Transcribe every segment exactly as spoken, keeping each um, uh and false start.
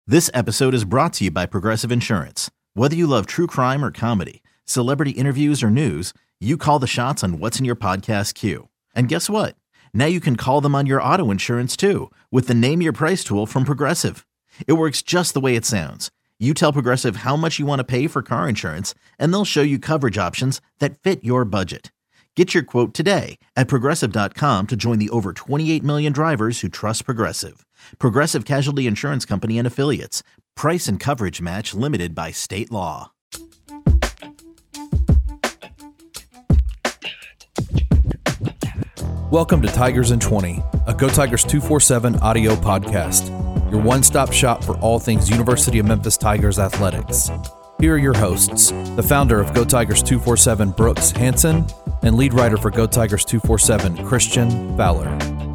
This episode is brought to you by Progressive Insurance. Whether you love true crime or comedy, celebrity interviews or news, you call the shots on what's in your podcast queue. And guess what? Now you can call them on your auto insurance too with the Name Your Price tool from Progressive. It works just the way it sounds. You tell Progressive how much you want to pay for car insurance, and they'll show you coverage options that fit your budget. Get your quote today at Progressive dot com to join the over twenty-eight million drivers who trust Progressive. Progressive Casualty Insurance Company and Affiliates. Price and coverage match limited by state law. Welcome to Tigers in twenty, a Go Tigers two forty-seven audio podcast, your one-stop shop for all things University of Memphis Tigers athletics. Here are your hosts, the founder of Go Tigers two forty-seven, Brooks Hansen, and lead writer for Go Tigers two forty-seven, Christian Fowler.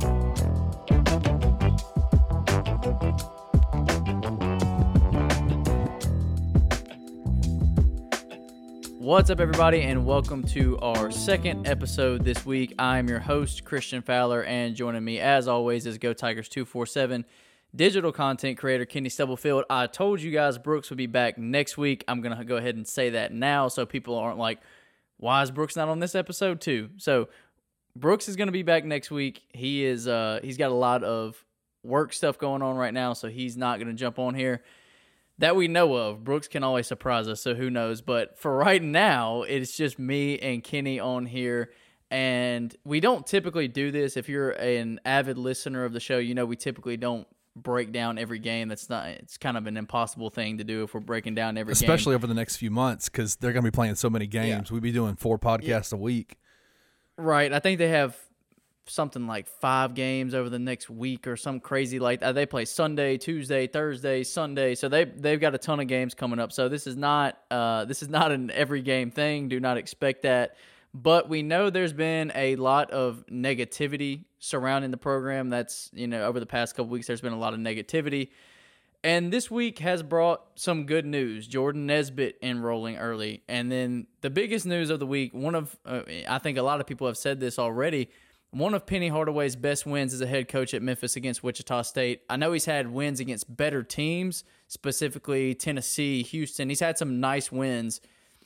What's up, everybody, and welcome to our second episode this week. I'm your host, Christian Fowler, and joining me, as always, is Go Tigers two forty-seven digital content creator Kenny Stubblefield. I told you guys Brooks would be back next week. I'm going to go ahead and say that now so people aren't like, why is Brooks not on this episode too? So Brooks is going to be back next week. He is uh, he's got a lot of work stuff going on right now, so he's not going to jump on here. That we know of. Brooks can always surprise us, so who knows. But for right now, it's just me and Kenny on here. And we don't typically do this. If you're an avid listener of the show, you know we typically don't break down every game. That's not. It's kind of an impossible thing to do if we're breaking down every Especially game. Especially over the next few months because they're going to be playing so many games. Yeah. We'd be doing four podcasts yeah. a week. Right. I think they have something like five games over the next week or something crazy like that. They play Sunday, Tuesday, Thursday, Sunday. So they they've got a ton of games coming up. So this is not uh, this is not an every game thing. Do not expect that. But we know there's been a lot of negativity surrounding the program. That's, you know, over the past couple weeks, there's been a lot of negativity. And this week has brought some good news. Jordan Nesbitt enrolling early. And then the biggest news of the week, one of, uh, I think a lot of people have said this already, one of Penny Hardaway's best wins as a head coach at Memphis against Wichita State. I know he's had wins against better teams, specifically Tennessee, Houston. He's had some nice wins.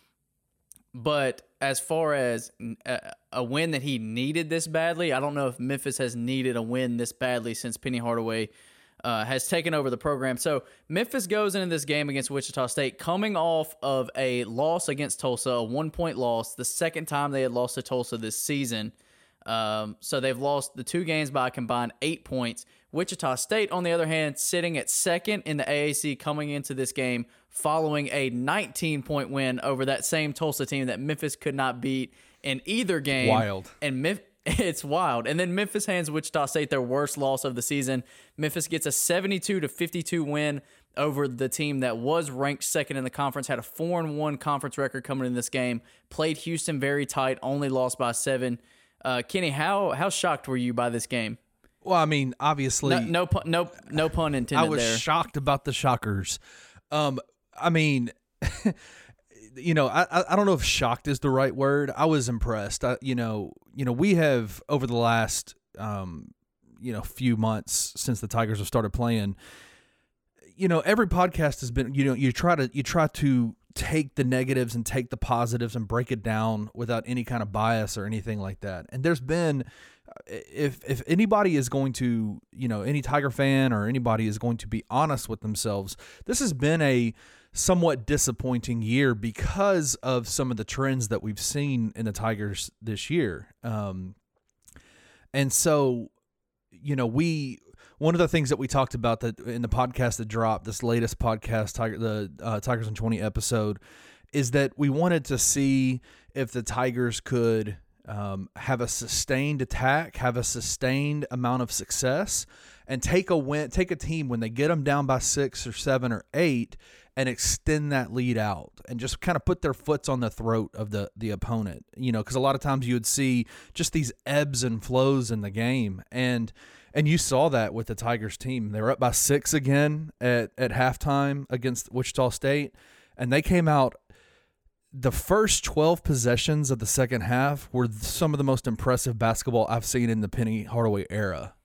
But as far as a, a win that he needed this badly, I don't know if Memphis has needed a win this badly since Penny Hardaway uh, has taken over the program. So Memphis goes into this game against Wichita State coming off of a loss against Tulsa, a one-point loss, the second time they had lost to Tulsa this season. Um, so they've lost the two games by a combined eight points. Wichita State, on the other hand, sitting at second in the A A C coming into this game following a nineteen-point win over that same Tulsa team that Memphis could not beat in either game. Wild. And Mem- It's wild. And then Memphis hands Wichita State their worst loss of the season. Memphis gets a seventy-two to fifty-two win over the team that was ranked second in the conference, had a four and one conference record coming in this game, played Houston very tight, only lost by seven. Uh, Kenny, how how shocked were you by this game? Well, I mean, obviously, no no pun, no, no pun intended. I was there. shocked about the shockers. Um, I mean, you know, I I don't know if shocked is the right word. I was impressed. I, you know, you know, we have over the last um, you know, few months since the Tigers have started playing. You know, every podcast has been, you know, you try to you try to. take the negatives and take the positives and break it down without any kind of bias or anything like that. And there's been, if if anybody is going to, you know, any Tiger fan or anybody is going to be honest with themselves, this has been a somewhat disappointing year because of some of the trends that we've seen in the Tigers this year. Um, and so, you know, we... One of the things that we talked about that in the podcast that dropped, this latest podcast, Tiger, the uh, Tigers in twenty episode, is that we wanted to see if the Tigers could um, have a sustained attack, have a sustained amount of success, and take a win, take a team when they get them down by six or seven or eight, and extend that lead out, and just kind of put their foots on the throat of the the opponent. You know, because a lot of times you would see just these ebbs and flows in the game, and. And you saw that with the Tigers team. They were up by six again at, at halftime against Wichita State, and they came out the first twelve possessions of the second half were some of the most impressive basketball I've seen in the Penny Hardaway era.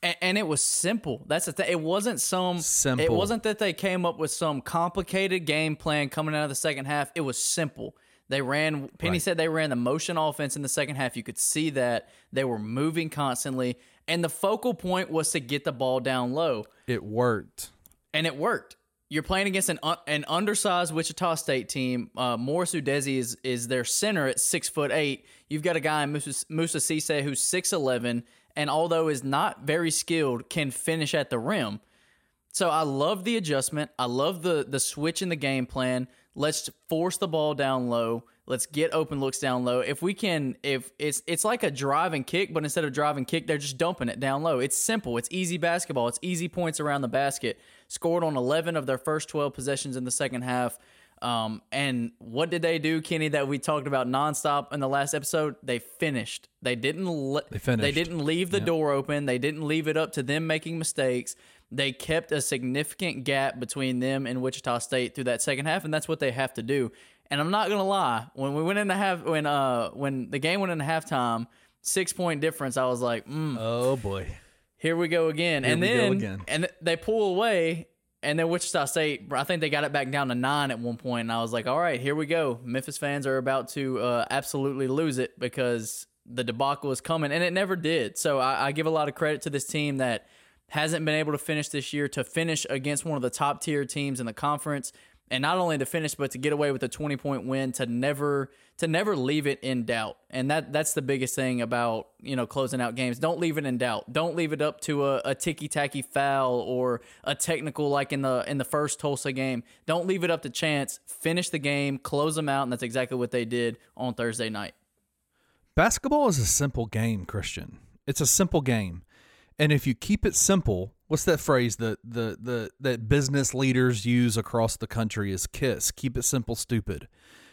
And, and it was simple. That's the thing. It wasn't some. Simple. It wasn't that they came up with some complicated game plan coming out of the second half. It was simple. They ran. Penny Right. said they ran the motion offense in the second half. You could see that they were moving constantly, and the focal point was to get the ball down low. It worked. And it worked. You're playing against an un- an undersized Wichita State team. Uh, Morris Udeze is is their center at six foot eight. You've got a guy in Musa, Musa Cisse who's six eleven, and although is not very skilled, can finish at the rim. So I love the adjustment. I love the the switch in the game plan. Let's force the ball down low. Let's get open looks down low. If we can, if it's it's like a drive and kick, but instead of drive and kick, they're just dumping it down low. It's simple. It's easy basketball. It's easy points around the basket. Scored on eleven of their first twelve possessions in the second half. Um, and what did they do, Kenny, that we talked about nonstop in the last episode? They finished. They didn't le- They finished. They didn't leave the Yep. door open. They didn't leave it up to them making mistakes. They kept a significant gap between them and Wichita State through that second half, and that's what they have to do. And I'm not gonna lie, when we went into half, when uh, when the game went into halftime, six point difference, I was like, mm, Oh boy. here we go again. Here and we go then again. and th- they pull away, and then Wichita State, I think they got it back down to nine at one point, and I was like, all right, here we go. Memphis fans are about to uh, absolutely lose it because the debacle is coming, and it never did. So I, I give a lot of credit to this team that hasn't been able to finish this year, to finish against one of the top tier teams in the conference, and not only to finish, but to get away with a twenty point win, to never to never leave it in doubt. And that that's the biggest thing about, you know, closing out games. Don't leave it in doubt. Don't leave it up to a, a ticky tacky foul or a technical like in the in the first Tulsa game. Don't leave it up to chance. Finish the game, close them out, and that's exactly what they did on Thursday night. Basketball is a simple game, Christian. It's a simple game. And if you keep it simple, what's that phrase that the, the that business leaders use across the country is KISS, keep it simple, stupid.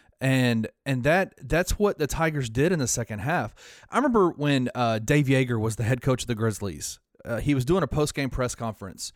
And and that that's what the Tigers did in the second half. I remember when uh, Dave Yeager was the head coach of the Grizzlies. Uh, he was doing a post-game press conference,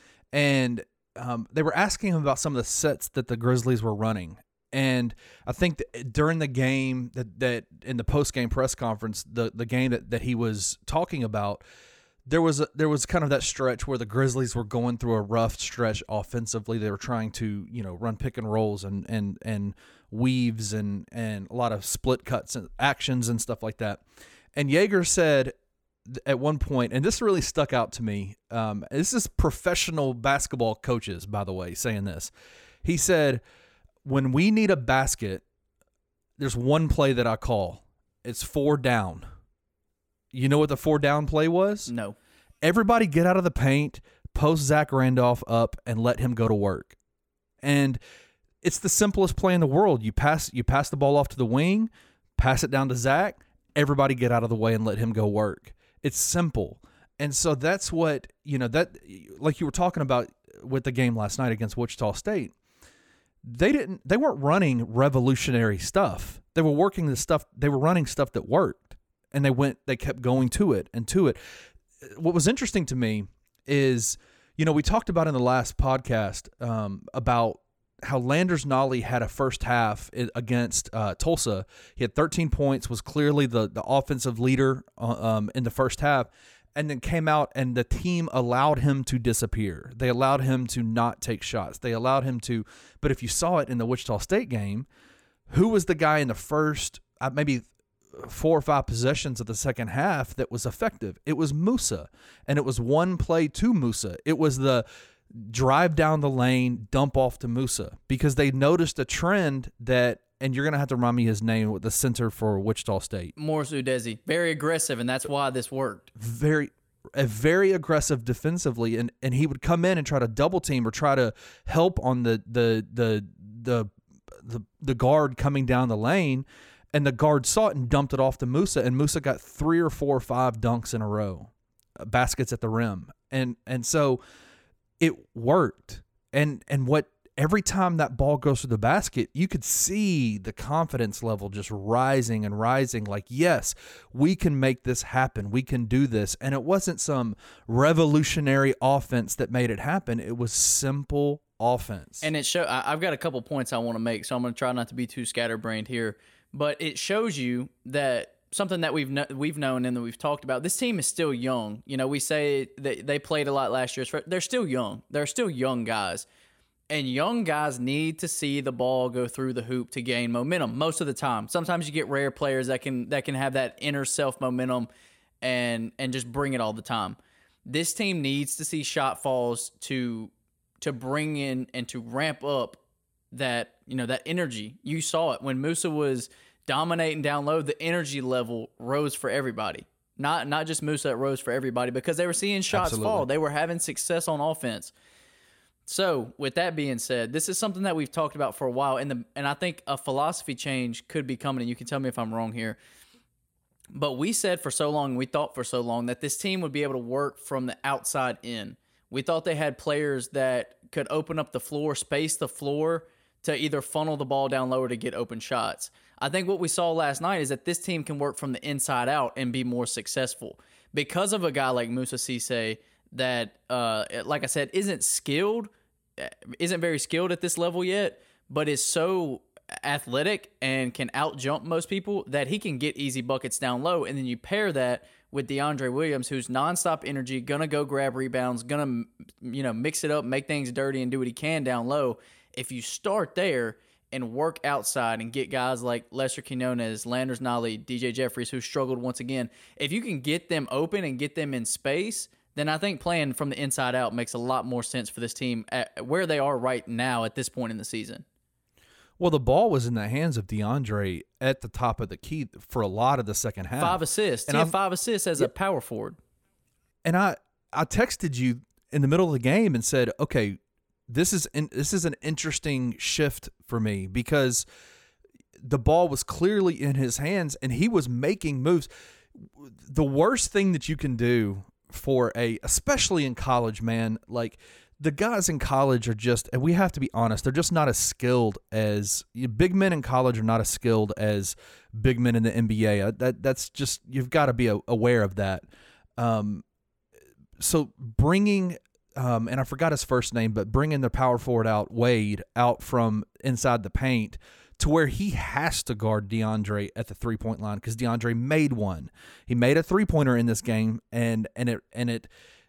and um, they were asking him about some of the sets that the Grizzlies were running. And I think that during the game that, that in the post-game press conference, the, the game that, that he was talking about, there was a, there was kind of that stretch where the Grizzlies were going through a rough stretch offensively. They were trying to, you know, run pick and rolls and and and weaves and and a lot of split cuts and actions and stuff like that. And Yeager said at one point, and this really stuck out to me. Um, this is professional basketball coaches, by the way, saying this. He said, when we need a basket, there's one play that I call. It's four down. You know what the four down play was? No. Everybody get out of the paint, post Zach Randolph up, and let him go to work. And it's the simplest play in the world. You pass you pass the ball off to the wing, pass it down to Zach, everybody get out of the way and let him go work. It's simple. And so that's what, you know, that like you were talking about with the game last night against Wichita State. They didn't they weren't running revolutionary stuff. They were working the stuff, they were running stuff that worked. And they went, they kept going to it and to it. What was interesting to me is, you know, we talked about in the last podcast um, about how Landers Nolley had a first half against uh, Tulsa. He had thirteen points, was clearly the, the offensive leader um, in the first half, and then came out and the team allowed him to disappear. They allowed him to not take shots. They allowed him to, but if you saw it in the Wichita State game, who was the guy in the first, uh, maybe four or five possessions of the second half that was effective? It was Musa, and it was one play to Musa. It was the drive down the lane, dump off to Musa, because they noticed a trend that, and you're going to have to remind me his name, with the center for Wichita State. Morris Udeze. Very aggressive, and that's why this worked. Very a very aggressive defensively, and, and he would come in and try to double team or try to help on the the the the the, the guard coming down the lane. And the guard saw it and dumped it off to Musa, and Musa got three or four or five dunks in a row, uh, baskets at the rim, and and so it worked. And and what every time that ball goes through the basket, you could see the confidence level just rising and rising. Like, yes, we can make this happen. We can do this. And it wasn't some revolutionary offense that made it happen. It was simple offense. And it show. I, I've got a couple points I want to make, so I'm going to try not to be too scatterbrained here. But it shows you that something that we've kn- we've known and that we've talked about. This team is still young. You know, we say that they played a lot last year. They're still young. They're still young guys. And young guys need to see the ball go through the hoop to gain momentum most of the time. Sometimes you get rare players that can that can have that inner self momentum and and just bring it all the time. This team needs to see shot falls to to bring in and to ramp up that, you know, that energy. You saw it when Musa was dominating down low, the energy level rose for everybody. Not not just Musa, it rose for everybody because they were seeing shots Absolutely. fall. They were having success on offense. So, with that being said, this is something that we've talked about for a while, and the and I think a philosophy change could be coming, and you can tell me if I'm wrong here. But we said for so long, we thought for so long, that this team would be able to work from the outside in. We thought they had players that could open up the floor, space the floor to either funnel the ball down low or to get open shots. I think what we saw last night is that this team can work from the inside out and be more successful. Because of a guy like Musa Cisse that, uh, like I said, isn't skilled, isn't very skilled at this level yet, but is so athletic and can out-jump most people that he can get easy buckets down low. And then you pair that with DeAndre Williams, who's nonstop energy, gonna go grab rebounds, gonna, you know, mix it up, make things dirty, and do what he can down low. If you start there and work outside and get guys like Lester Quinones, Landers Nolley, D J Jeffries, who struggled once again, if you can get them open and get them in space, then I think playing from the inside out makes a lot more sense for this team at where they are right now at this point in the season. Well, the ball was in the hands of DeAndre at the top of the key for a lot of the second half. Five assists. And he had five assists as yeah. a power forward. And I, I texted you in the middle of the game and said, okay, this is in, this is an interesting shift for me because the ball was clearly in his hands and he was making moves. The worst thing that you can do for a, especially in college, man, like the guys in college are just, and we have to be honest, they're just not as skilled as, big men in college are not as skilled as big men in the N B A. That That's just, you've got to be aware of that. Um, so bringing, um, and I forgot his first name, but bringing the power forward out, Wade, out from inside the paint to where he has to guard DeAndre at the three-point line because DeAndre made one. He made a three-pointer in this game, and and it and it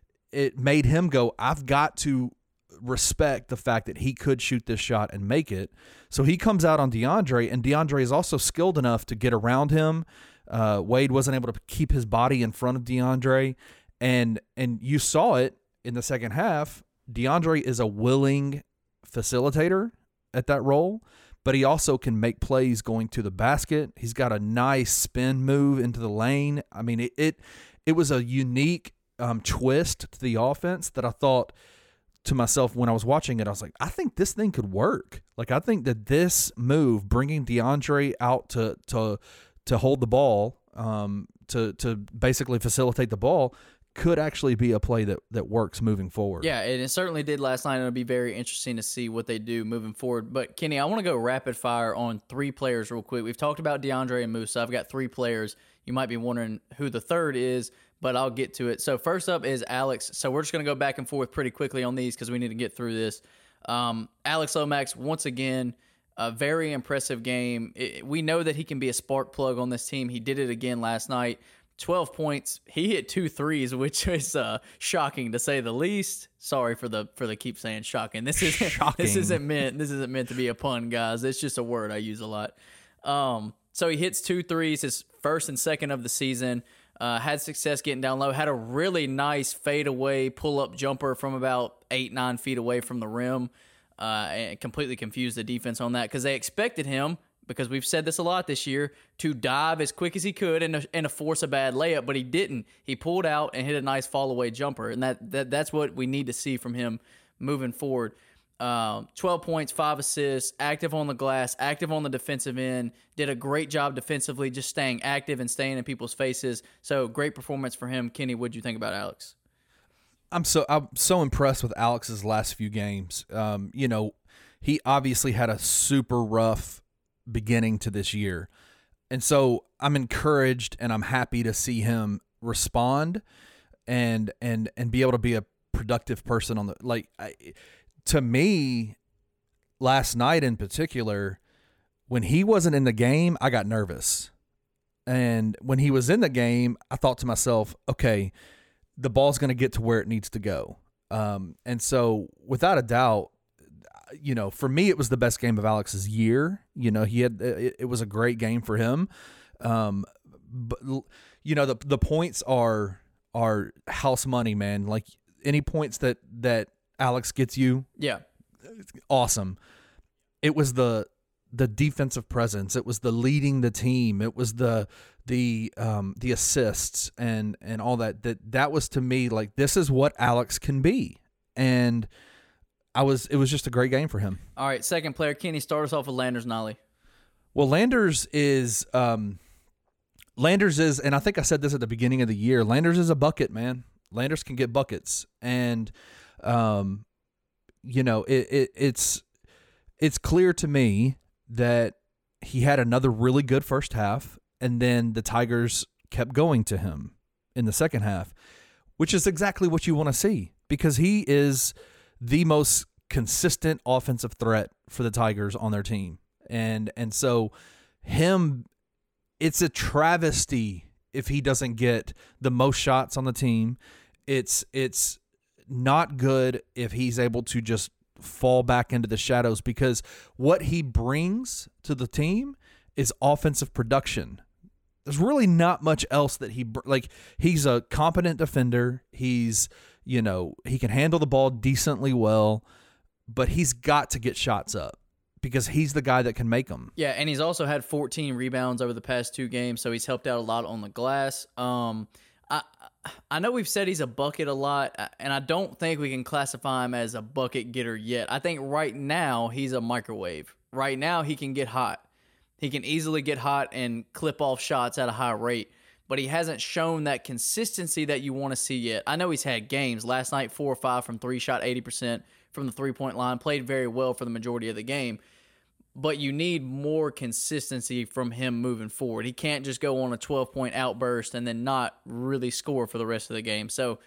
it made him go, I've got to respect the fact that he could shoot this shot and make it. So he comes out on DeAndre, and DeAndre is also skilled enough to get around him. Uh, Wade wasn't able to keep his body in front of DeAndre, and and you saw it in the second half. DeAndre is a willing facilitator at that role, but he also can make plays going to the basket. He's got a nice spin move into the lane. I mean, it it, it was a unique um, twist to the offense that I thought to myself when I was watching it. I was like, I think this thing could work. Like, I think that this move, bringing DeAndre out to to to hold the ball, um, to to basically facilitate the ball, could actually be a play that, that works moving forward. Yeah, and it certainly did last night, and it'll be very interesting to see what they do moving forward. But, Kenny, I want to go rapid fire on three players real quick. We've talked about DeAndre and Musa. I've got three players. You might be wondering who the third is, but I'll get to it. So, first up is Alex. So, we're just going to go back and forth pretty quickly on these because we need to get through this. Um, Alex Lomax, once again, a very impressive game. It, we know that he can be a spark plug on this team. He did it again last night. twelve points. He hit two threes, which is uh, shocking to say the least. Sorry for the for the keep saying shocking. This isn't shocking. This isn't meant. This isn't meant to be a pun, guys. It's just a word I use a lot. Um, so he hits two threes, his first and second of the season. Uh, had success getting down low. Had a really nice fadeaway pull up jumper from about eight nine feet away from the rim. Uh, and completely confused the defense on that because they expected him, because we've said this a lot this year, to dive as quick as he could and, and force a bad layup, but he didn't. He pulled out and hit a nice fall-away jumper, and that, that that's what we need to see from him moving forward. Um, twelve points, five assists, active on the glass, active on the defensive end, did a great job defensively, just staying active and staying in people's faces. So great performance for him. Kenny, what did you think about Alex? I'm so I'm so impressed with Alex's last few games. Um, you know, he obviously had a super rough beginning to this year, and so I'm encouraged and I'm happy to see him respond and and and be able to be a productive person on the like. I, to me, last night in particular, when he wasn't in the game, I got nervous. And when he was in the game, I thought to myself, okay, the ball's going to get to where it needs to go. Um, and so without a doubt, you know, for me, it was the best game of Alex's year. You know, he had, it, it was a great game for him. Um, but you know, the, the points are, are house money, man. Like any points that, that Alex gets you. Yeah. Awesome. It was the, the defensive presence. It was the leading the team. It was the the um, the assists and and all that. That that was to me like this is what Alex can be. And I was it was just a great game for him. All right, second player, Kenny, start us off with Landers Nolley. Well, Landers is um, Landers is, and I think I said this at the beginning of the year. Landers is a bucket, man. Landers can get buckets, and um, you know it, it it's it's clear to me that he had another really good first half, and then the Tigers kept going to him in the second half, which is exactly what you want to see because he is the most consistent offensive threat for the Tigers on their team. And and so him, it's a travesty if he doesn't get the most shots on the team. It's it's not good if he's able to just fall back into the shadows because what he brings to the team is offensive production. There's really not much else that he like. He's a competent defender. He's, you know, he can handle the ball decently well, but he's got to get shots up because he's the guy that can make them. Yeah, and he's also had fourteen rebounds over the past two games, so he's helped out a lot on the glass. Um, I I know we've said he's a bucket a lot, and I don't think we can classify him as a bucket getter yet. I think right now he's a microwave. Right now he can get hot. He can easily get hot and clip off shots at a high rate, but he hasn't shown that consistency that you want to see yet. I know he's had games. Last night, four or five from three, shot eighty percent from the three-point line, played very well for the majority of the game. But you need more consistency from him moving forward. He can't just go on a twelve-point outburst and then not really score for the rest of the game. So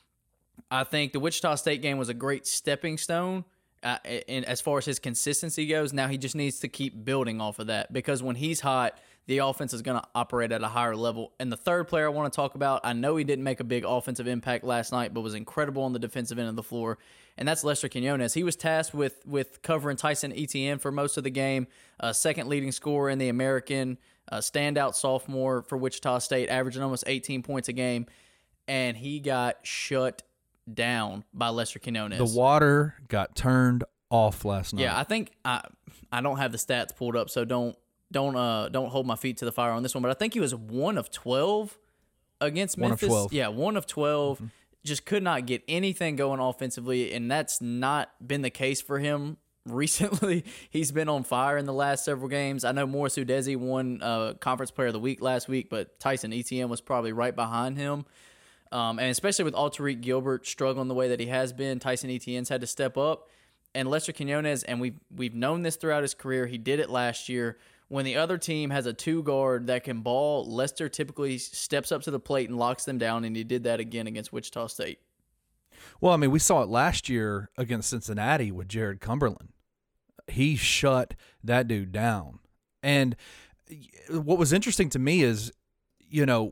I think the Wichita State game was a great stepping stone uh, in, as far as his consistency goes. Now he just needs to keep building off of that because when he's hot, the offense is going to operate at a higher level. And the third player I want to talk about, I know he didn't make a big offensive impact last night, but was incredible on the defensive end of the floor, and that's Lester Quinones. He was tasked with with covering Tyson Etienne for most of the game, uh, second leading scorer in the American, uh, standout sophomore for Wichita State, averaging almost eighteen points a game, and he got shut down by Lester Quinones. The water got turned off last night. Yeah, I think I I don't have the stats pulled up, so don't don't uh don't hold my feet to the fire on this one. But I think he was one of twelve against Memphis. One of twelve. Yeah, one of twelve. Mm-hmm. Just could not get anything going offensively, and that's not been the case for him recently. He's been on fire in the last several games. I know Morris Udeze won uh, Conference Player of the Week last week, but Tyson Etienne was probably right behind him. Um, and especially with Tariq Gilbert struggling the way that he has been, Tyson Etienne's had to step up. And Lester Quinones, and we've, we've known this throughout his career, he did it last year. When the other team has a two guard that can ball, Lester typically steps up to the plate and locks them down, and he did that again against Wichita State. Well, I mean, we saw it last year against Cincinnati with Jared Cumberland. He shut that dude down. And what was interesting to me is, you know,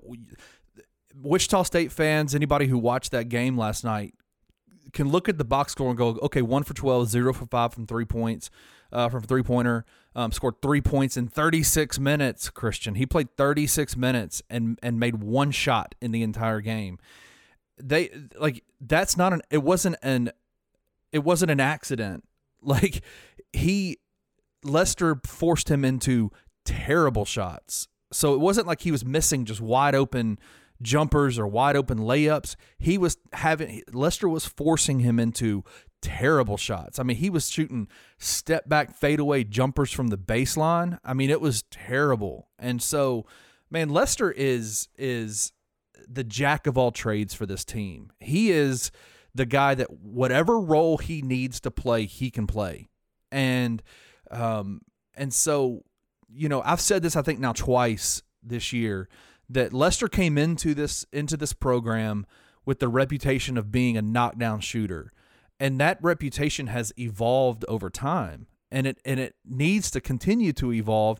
Wichita State fans, anybody who watched that game last night, can look at the box score and go, okay, one for twelve, zero for five from three points, uh, from three-pointer, um, scored three points in thirty-six minutes, Christian. He played thirty-six minutes and and made one shot in the entire game. They like that's not an it wasn't an it wasn't an accident. Like he Lester forced him into terrible shots. So it wasn't like he was missing just wide open jumpers or wide open layups. He was having Lester was forcing him into terrible shots. I mean, he was shooting step back fadeaway jumpers from the baseline. I mean, it was terrible. And so, man, Lester is is the jack of all trades for this team. He is the guy that whatever role he needs to play, he can play. And um and so, you know, I've said this I think now twice this year, that Lester came into this into this program with the reputation of being a knockdown shooter, and that reputation has evolved over time, and it and it needs to continue to evolve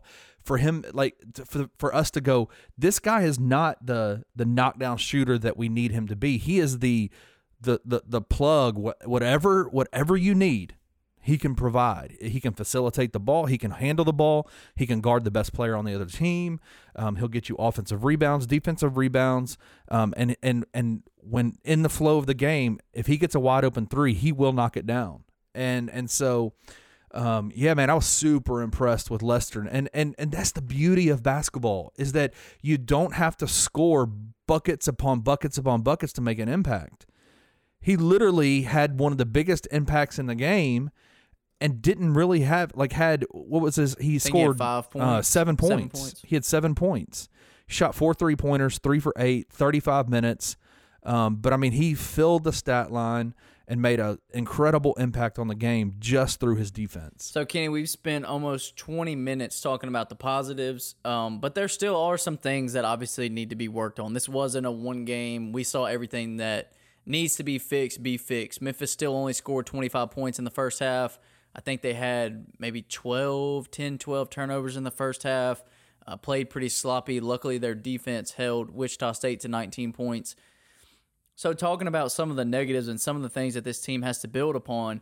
for him, like to, for for us to go, this guy is not the the knockdown shooter that we need him to be. He is the the the the plug. Whatever whatever you need, he can provide. He can facilitate the ball. He can handle the ball. He can guard the best player on the other team. Um, he'll get you offensive rebounds, defensive rebounds, um, and and and when in the flow of the game, if he gets a wide open three, he will knock it down. And and so. Um, yeah, man, I was super impressed with Lester, and and and that's the beauty of basketball, is that you don't have to score buckets upon buckets upon buckets to make an impact. He literally had one of the biggest impacts in the game, and didn't really have like had what was his? He scored he had five points. Uh, seven points. Seven points. He had seven points. He shot four three pointers, three for eight, thirty-five minutes. Um, but I mean, he filled the stat line and made an incredible impact on the game just through his defense. So, Kenny, we've spent almost twenty minutes talking about the positives, um, but there still are some things that obviously need to be worked on. This wasn't a one game. We saw everything that needs to be fixed be fixed. Memphis still only scored twenty-five points in the first half. I think they had maybe twelve, ten, twelve turnovers in the first half, uh, played pretty sloppy. Luckily, their defense held Wichita State to nineteen points. So talking about some of the negatives and some of the things that this team has to build upon,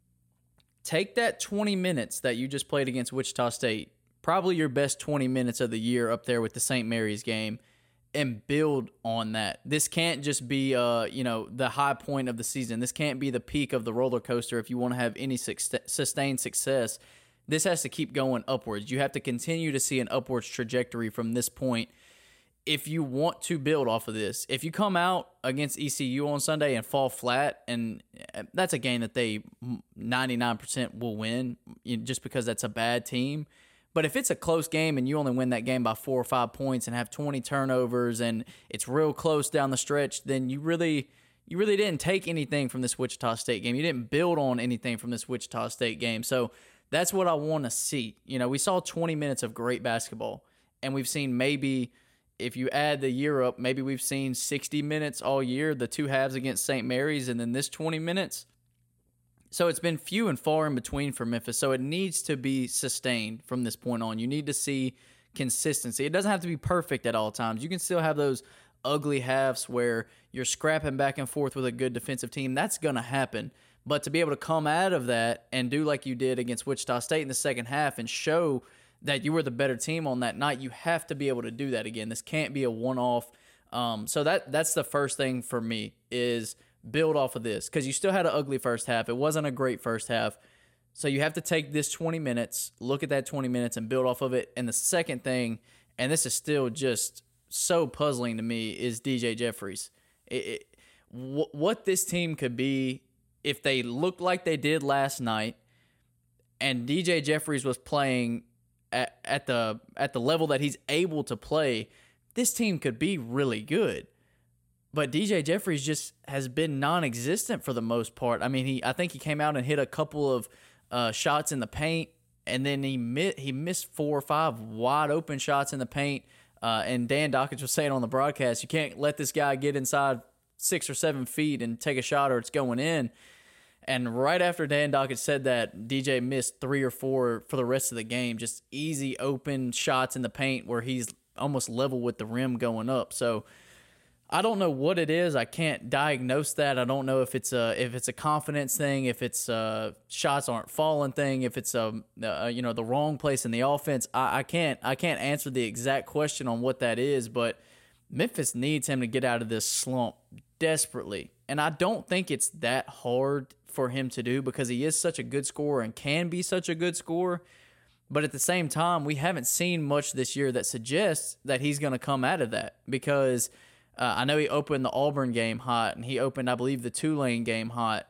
take that twenty minutes that you just played against Wichita State, probably your best twenty minutes of the year up there with the Saint Mary's game, and build on that. This can't just be uh, you know, the high point of the season. This can't be the peak of the roller coaster if you want to have any sustained success. This has to keep going upwards. You have to continue to see an upwards trajectory from this point if you want to build off of this. If you come out against E C U on Sunday and fall flat, and that's a game that they ninety-nine percent will win, you know, just because that's a bad team. But if it's a close game and you only win that game by four or five points and have twenty turnovers and it's real close down the stretch, then you really you really didn't take anything from this Wichita State game. You didn't build on anything from this Wichita State game. So that's what I want to see. You know, we saw twenty minutes of great basketball, and we've seen maybe – if you add the year up, maybe we've seen sixty minutes all year, the two halves against Saint Mary's, and then this twenty minutes. So it's been few and far in between for Memphis. So it needs to be sustained from this point on. You need to see consistency. It doesn't have to be perfect at all times. You can still have those ugly halves where you're scrapping back and forth with a good defensive team. That's going to happen. But to be able to come out of that and do like you did against Wichita State in the second half and show that you were the better team on that night, you have to be able to do that again. This can't be a one-off. Um, so that that's the first thing for me, is build off of this, because you still had an ugly first half. It wasn't a great first half. So you have to take this twenty minutes, look at that twenty minutes, and build off of it. And the second thing, and this is still just so puzzling to me, is D J Jeffries. It, it, w- what this team could be if they looked like they did last night and D J Jeffries was playing At, at the at the level that he's able to play, this team could be really good. But D J Jeffries just has been non-existent for the most part. I mean, he I think he came out and hit a couple of uh, shots in the paint, and then he mi- he missed four or five wide open shots in the paint. Uh, and Dan Dockage was saying on the broadcast, you can't let this guy get inside six or seven feet and take a shot, or it's going in. And right after Dan Dockage said that, D J missed three or four for the rest of the game. Just easy open shots in the paint where he's almost level with the rim going up. So I don't know what it is. I can't diagnose that. I don't know if it's a if it's a confidence thing, if it's a shots aren't falling thing, if it's a, a you know the wrong place in the offense. I, I can't I can't answer the exact question on what that is. But Memphis needs him to get out of this slump desperately, and I don't think it's that hard for him to do, because he is such a good scorer and can be such a good scorer. But at the same time, we haven't seen much this year that suggests that he's going to come out of that, because uh, I know he opened the Auburn game hot, and he opened, I believe, the Tulane game hot.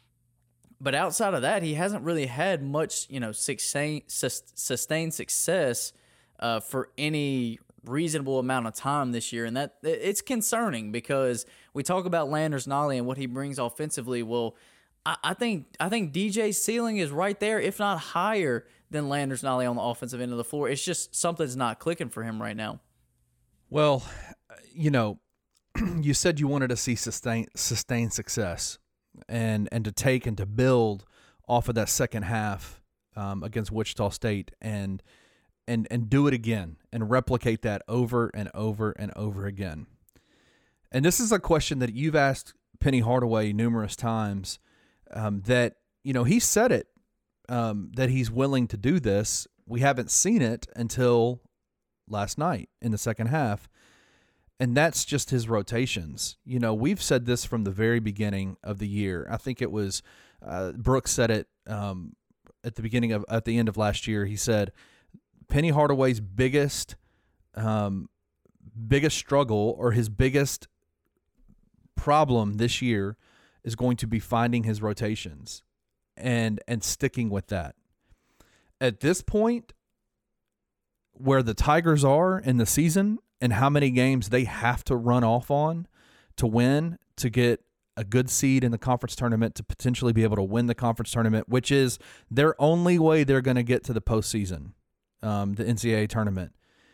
But outside of that, he hasn't really had much, you know, sustained, sustained success uh, for any reasonable amount of time this year. And that it's concerning, because we talk about Landers Nolley and what he brings offensively. Well, I think I think D J's ceiling is right there, if not higher than Landers Nolley on the offensive end of the floor. It's just something's not clicking for him right now. Well, you know, you said you wanted to see sustain, sustained success and, and to take and to build off of that second half um, against Wichita State. And and and do it again and replicate that over and over and over again. And this is a question that you've asked Penny Hardaway numerous times, um, that, you know, he said it, um, that he's willing to do this. We haven't seen it until last night in the second half. And that's just his rotations. You know, we've said this from the very beginning of the year. I think it was uh, Brooks said it um, at the beginning of, at the end of last year. He said Penny Hardaway's biggest, um, biggest struggle or his biggest problem this year is going to be finding his rotations and and sticking with that. At this point, where the Tigers are in the season and how many games they have to run off on to win, to get a good seed in the conference tournament, to potentially be able to win the conference tournament, which is their only way they're going to get to the postseason, um, the N C double A tournament.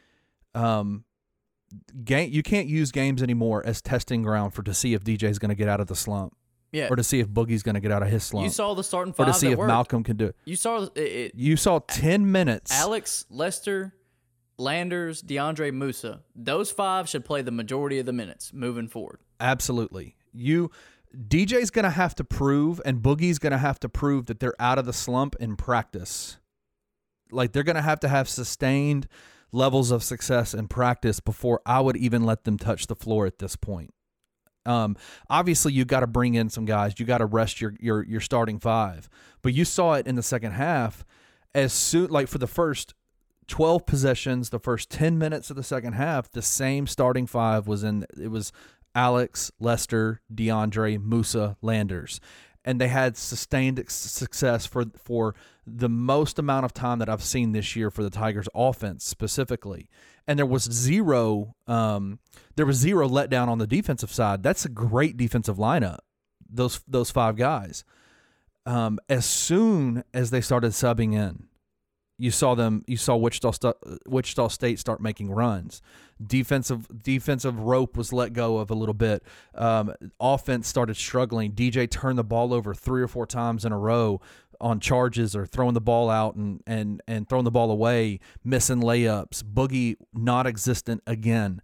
Um, game, you can't use games anymore as testing ground for to see if D J is going to get out of the slump. Yeah. Or to see if Boogie's going to get out of his slump. You saw the starting five. Or to see if worked. Malcolm can do it. You saw it, it. You saw ten minutes. Alex, Lester, Landers, DeAndre Musa. Those five should play the majority of the minutes moving forward. Absolutely. You D J's going to have to prove, and Boogie's going to have to prove that they're out of the slump in practice. Like, they're going to have to have sustained levels of success in practice before I would even let them touch the floor at this point. Um, obviously, you got to bring in some guys. You got to rest your your your starting five. But you saw it in the second half. As soon, like for the first twelve possessions, the first ten minutes of the second half, the same starting five was in. It was Alex, Lester, DeAndre, Musa, Landers, and they had sustained success for for the most amount of time that I've seen this year for the Tigers offense specifically. And there was zero, um, there was zero letdown on the defensive side. That's a great defensive lineup. Those those five guys. Um, as soon as they started subbing in, you saw them. You saw Wichita St- Wichita State start making runs. Defensive defensive rope was let go of a little bit. Um, offense started struggling. D J turned the ball over three or four times in a row on charges, or throwing the ball out and and and throwing the ball away, missing layups. Boogie non-existent again.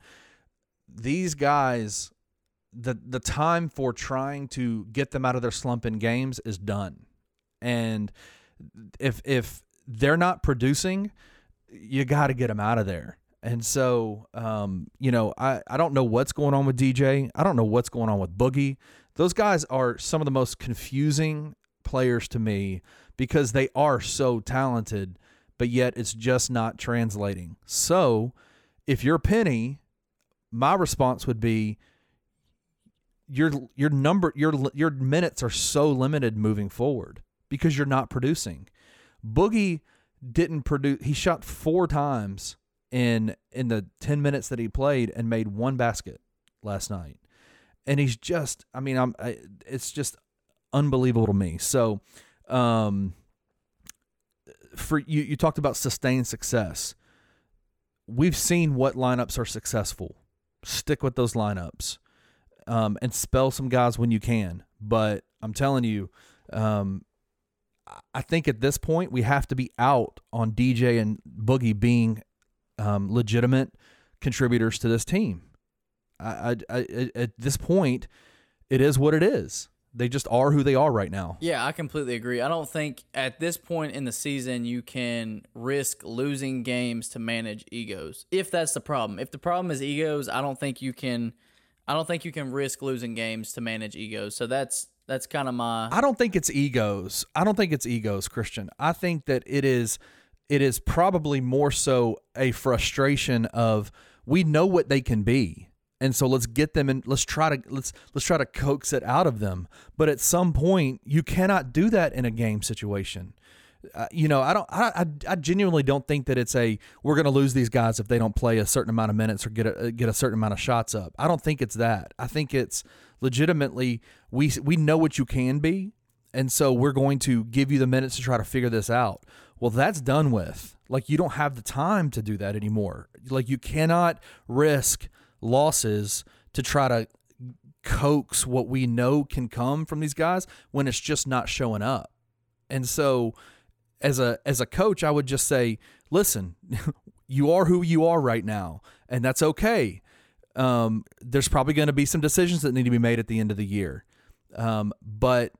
These guys, the the time for trying to get them out of their slump in games is done. And if if they're not producing, you got to get them out of there. And so, um, you know, I, I don't know what's going on with D J. I don't know what's going on with Boogie. Those guys are some of the most confusing players to me because they are so talented, but yet it's just not translating. So if you're Penny, my response would be your your number your your minutes are so limited moving forward because you're not producing. Boogie didn't produce. He shot four times in in the ten minutes that he played and made one basket last night. And he's just, I mean, I'm I, it's just unbelievable to me. So, um, for you, you talked about sustained success. We've seen what lineups are successful. Stick with those lineups, um, and spell some guys when you can. But I'm telling you, um, I think at this point we have to be out on D J and Boogie being um, legitimate contributors to this team. I, I, I, at this point, it is what it is. They just are who they are right now. Yeah, I completely agree. I don't think at this point in the season you can risk losing games to manage egos. If that's the problem. If the problem is egos, I don't think you can I don't think you can risk losing games to manage egos. So that's that's kind of my I don't think it's egos. I don't think it's egos, Christian. I think that it is it is probably more so a frustration of we know what they can be. And so let's get them and let's try to let's let's try to coax it out of them. But at some point, you cannot do that in a game situation. Uh, you know, I don't. I, I genuinely don't think that it's a we're going to lose these guys if they don't play a certain amount of minutes or get a get a certain amount of shots up. I don't think it's that. I think it's legitimately we we know what you can be, and so we're going to give you the minutes to try to figure this out. Well, that's done with. Like, you don't have the time to do that anymore. Like, you cannot risk losses to try to coax what we know can come from these guys when it's just not showing up. And so as a as a coach, I would just say, listen, you are who you are right now, and that's okay. Um, there's probably going to be some decisions that need to be made at the end of the year, um, but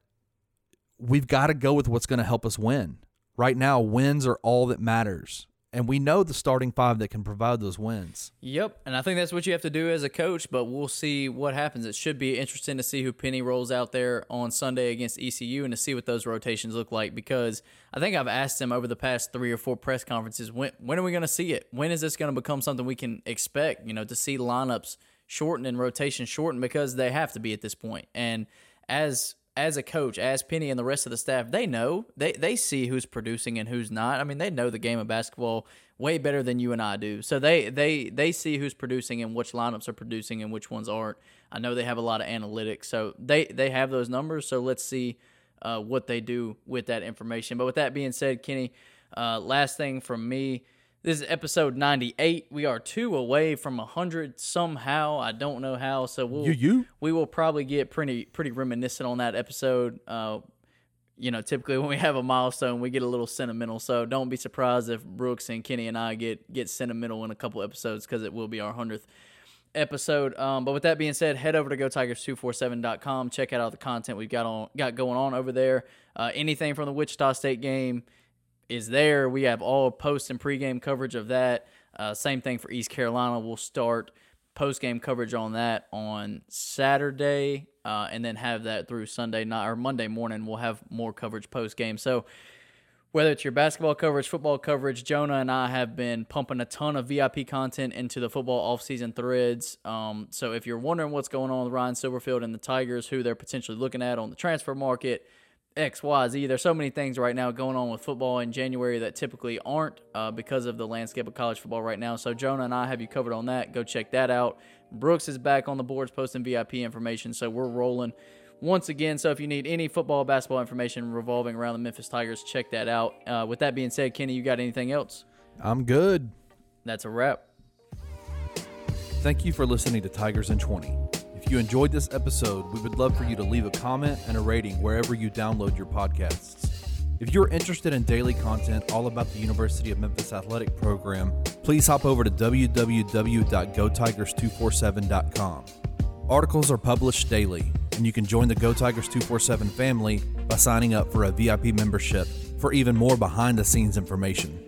we've got to go with what's going to help us win. Right now, wins are all that matters. And we know the starting five that can provide those wins. Yep, and I think that's what you have to do as a coach, but we'll see what happens. It should be interesting to see who Penny rolls out there on Sunday against E C U and to see what those rotations look like, because I think I've asked him over the past three or four press conferences, when when are we going to see it? When is this going to become something we can expect, you know, to see lineups shortened and rotations shortened, because they have to be at this point. And as as a coach, as Penny and the rest of the staff, they know, they they see who's producing and who's not. I mean, they know the game of basketball way better than you and I do. So they they they see who's producing and which lineups are producing and which ones aren't. I know they have a lot of analytics, so they, they have those numbers. So let's see uh, what they do with that information. But with that being said, Kenny, uh, last thing from me, this is episode ninety-eight. We are two away from one hundred somehow. I don't know how. So we'll you, you? we will probably get pretty pretty reminiscent on that episode. Uh, you know, typically when we have a milestone, we get a little sentimental. So don't be surprised if Brooks and Kenny and I get get sentimental in a couple episodes, because it will be our hundredth episode. Um, but with that being said, head over to go tigers two forty-seven dot com. Check out all the content we've got on got going on over there. Uh, anything from the Wichita State game is there. We have all post and pregame coverage of that. Uh, same thing for East Carolina. We'll start post-game coverage on that on Saturday, uh, and then have that through Sunday night or Monday morning. We'll have more coverage post-game. So whether it's your basketball coverage, football coverage, Jonah and I have been pumping a ton of V I P content into the football offseason threads. Um, so if you're wondering what's going on with Ryan Silverfield and the Tigers, who they're potentially looking at on the transfer market, X, Y, Z. There's so many things right now going on with football in January that typically aren't uh, because of the landscape of college football right now. So Jonah and I have you covered on that. Go check that out. Brooks is back on the boards posting V I P information, so we're rolling once again. So if you need any football, basketball information revolving around the Memphis Tigers, check that out. Uh, with that being said, Kenny, you got anything else? I'm good. That's a wrap. Thank you for listening to Tigers in twenty. If you enjoyed this episode, we would love for you to leave a comment and a rating wherever you download your podcasts. If you're interested in daily content all about the University of Memphis athletic program, please hop over to w w w dot go tigers two forty-seven dot com. Articles are published daily, and you can join the Go Tigers two forty-seven family by signing up for a V I P membership for even more behind-the-scenes information.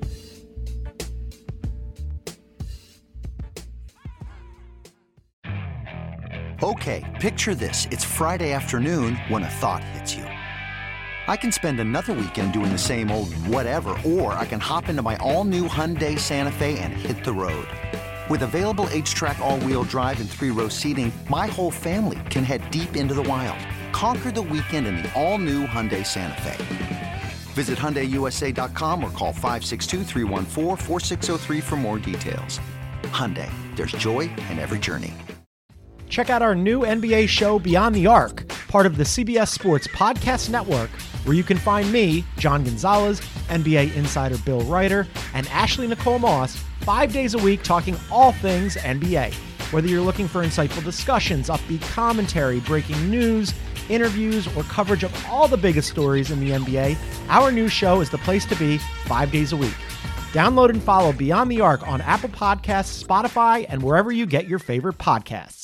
Okay, picture this. It's Friday afternoon when a thought hits you. I can spend another weekend doing the same old whatever, or I can hop into my all-new Hyundai Santa Fe and hit the road. With available H-Track all-wheel drive and three-row seating, my whole family can head deep into the wild. Conquer the weekend in the all-new Hyundai Santa Fe. Visit Hyundai U S A dot com or call five six two, three one four, four six zero three for more details. Hyundai, there's joy in every journey. Check out our new N B A show, Beyond the Arc, part of the C B S Sports Podcast Network, where you can find me, John Gonzalez, N B A insider Bill Ryder, and Ashley Nicole Moss, five days a week talking all things N B A. Whether you're looking for insightful discussions, upbeat commentary, breaking news, interviews, or coverage of all the biggest stories in the N B A, our new show is the place to be five days a week. Download and follow Beyond the Arc on Apple Podcasts, Spotify, and wherever you get your favorite podcasts.